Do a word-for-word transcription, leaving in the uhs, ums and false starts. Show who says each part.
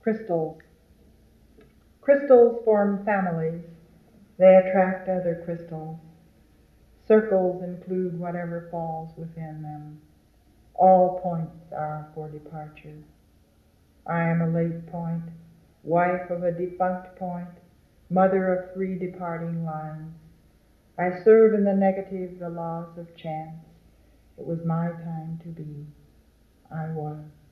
Speaker 1: Crystals. Crystals form families. They attract other crystals. Circles include whatever falls within them. All points are for departure. I am a late point, wife of a defunct point, mother of three departing lines. I serve in the negative the laws of chance. It was my time to be. I was.